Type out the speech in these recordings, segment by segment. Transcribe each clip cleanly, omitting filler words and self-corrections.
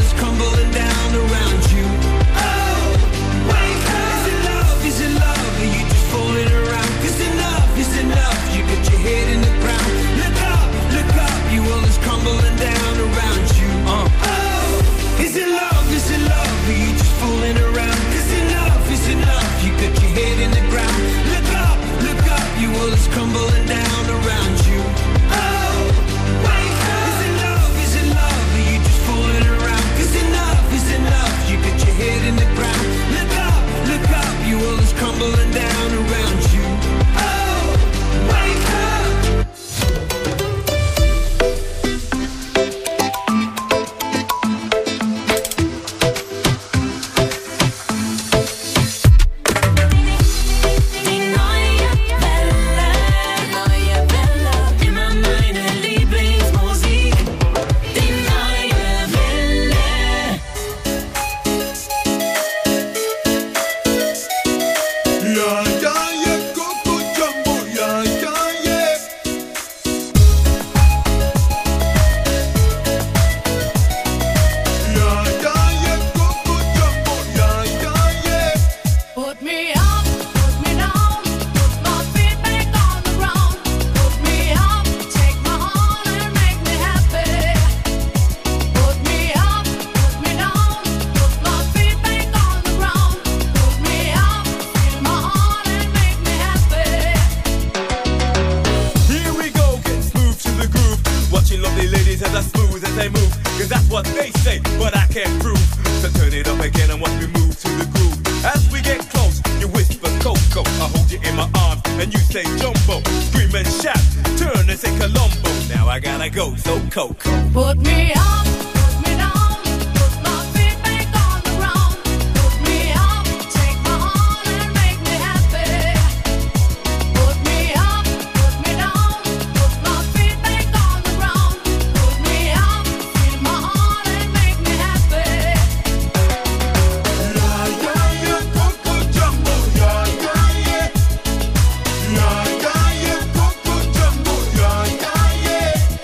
is crumbling down around you. Oh, wake up. Is it love? Is it love? Are you just fooling around? 'Cause enough is enough. You got your head in the ground. Look up, your world is crumbling down around you. Oh, is it love? Is it love? Are you just fooling around? 'Cause enough is enough. You got your head in the ground. Look up, your world is crumbling down around you. Oh, wake up. Is it love? Is it love? Are you just fooling around? 'Cause enough is enough. You got your head in the ground. Look up, your world is crumbling down around you. Oh, wake up. Put me up, put me down, put my feet back on the ground. Put me up, take my heart and make me happy. Put me up, put me down, put my feet back on the ground. Put me up, feel my heart and make me happy. La ya ya Coco Jumbo, ya ya ya. La ya ya Coco Jumbo, ya ya ya.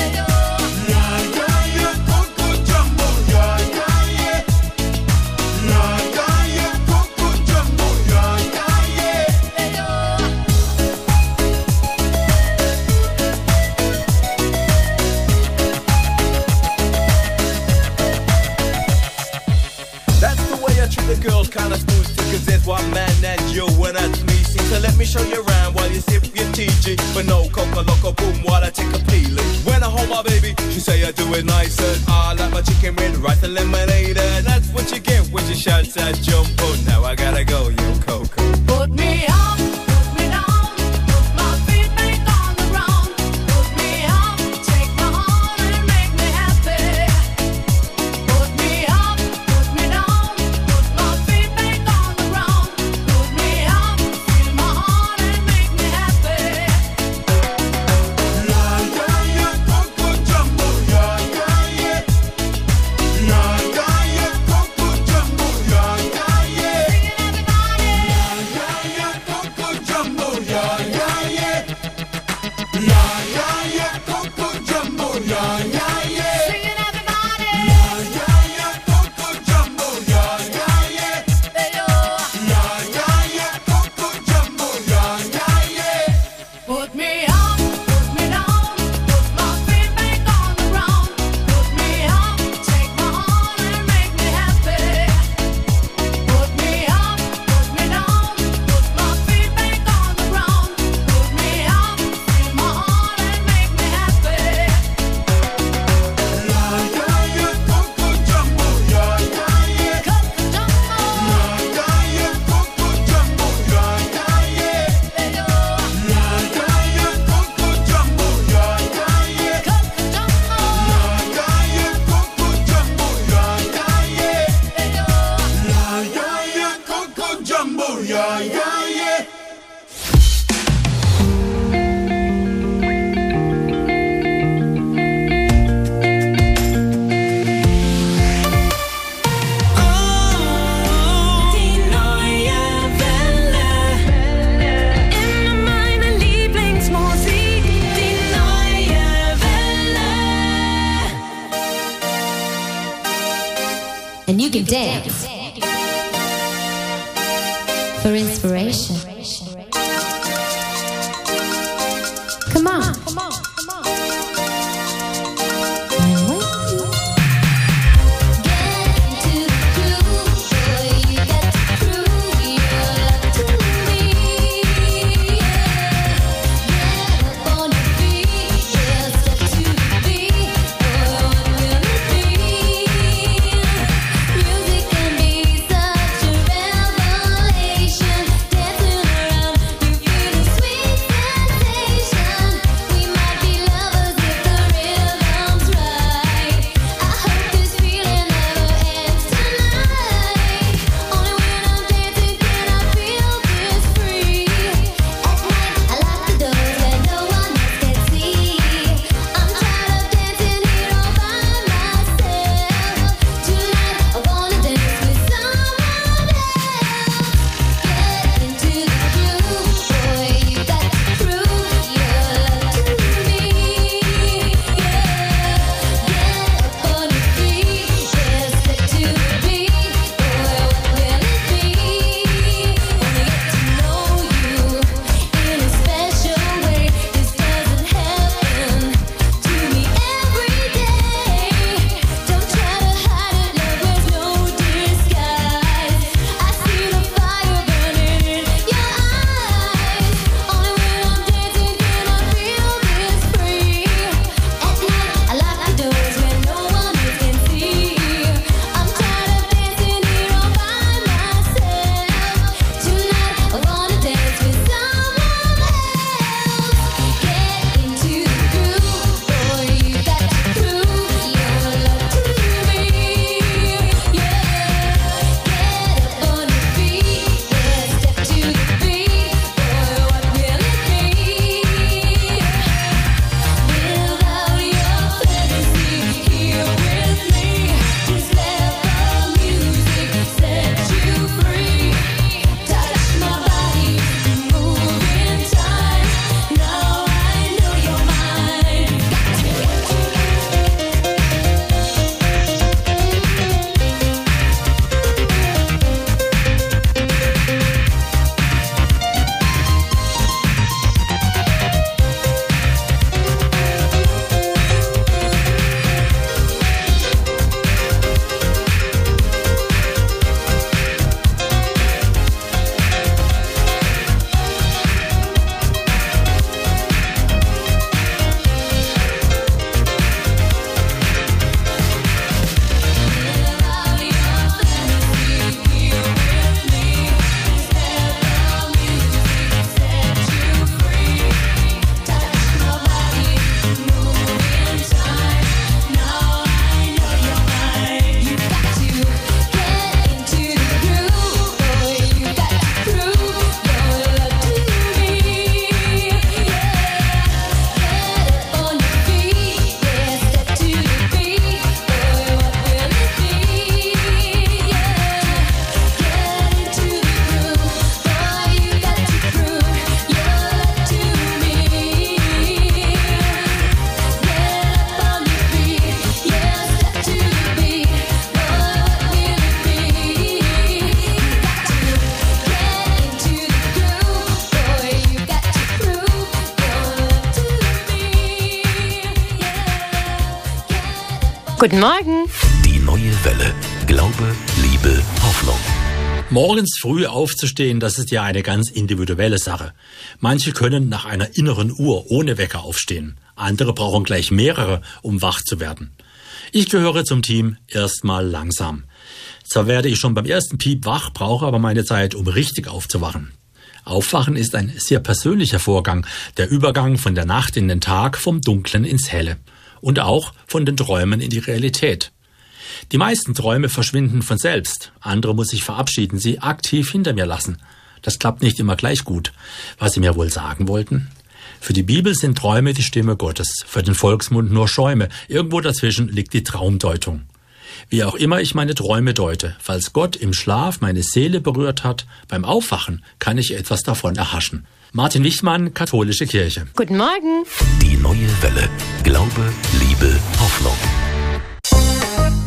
Kinda smooth, 'cause there's one man and you, and that's me. See, so let me show you around while you sip your TG. But no coca loco boom while I take a peeling. When I hold my baby, she say I do it nice, and I like my chicken with rice and lemonade. And that's what you get when you shout that jumbo. Now I gotta go, yo Coco. Put me up, put me down, put my feet back on the ground. Put me up, take my heart and make me happy. Put me up, put me down, put my feet back on the ground. Put me up, feel my heart and make me happy. La ya ya Coco Jumbo, ya ya ya. La ya ya Coco Jumbo, ya ya ya. and you can dance for inspiration. Come on. Guten Morgen. Die neue Welle. Glaube, Liebe, Hoffnung. Morgens früh aufzustehen, das ist ja eine ganz individuelle Sache. Manche können nach einer inneren Uhr ohne Wecker aufstehen. Andere brauchen gleich mehrere, um wach zu werden. Ich gehöre zum Team erstmal langsam. Zwar werde ich schon beim ersten Piep wach, brauche aber meine Zeit, um richtig aufzuwachen. Aufwachen ist ein sehr persönlicher Vorgang, der Übergang von der Nacht in den Tag, vom Dunklen ins Helle. Und auch von den Träumen in die Realität. Die meisten Träume verschwinden von selbst. Andere muss ich verabschieden, sie aktiv hinter mir lassen. Das klappt nicht immer gleich gut. Was Sie mir wohl sagen wollten? Für die Bibel sind Träume die Stimme Gottes, für den Volksmund nur Schäume. Irgendwo dazwischen liegt die Traumdeutung. Wie auch immer ich meine Träume deute, falls Gott im Schlaf meine Seele berührt hat, beim Aufwachen kann ich etwas davon erhaschen. Martin Wichmann, Katholische Kirche. Guten Morgen. Die neue Welle. Glaube, Liebe, Hoffnung.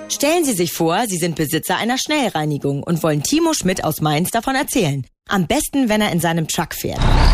Stellen Sie sich vor, Sie sind Besitzer einer Schnellreinigung und wollen Timo Schmidt aus Mainz davon erzählen. Am besten, wenn er in seinem Truck fährt.